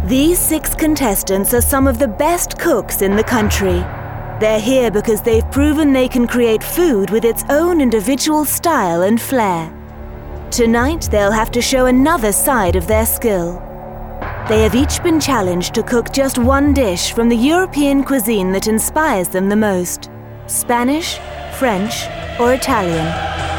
These 6 contestants are some of the best cooks in the country. They're here because they've proven they can create food with its own individual style and flair. Tonight, they'll have to show another side of their skill. They have each been challenged to cook just one dish from the European cuisine that inspires them the most: Spanish, French, or Italian.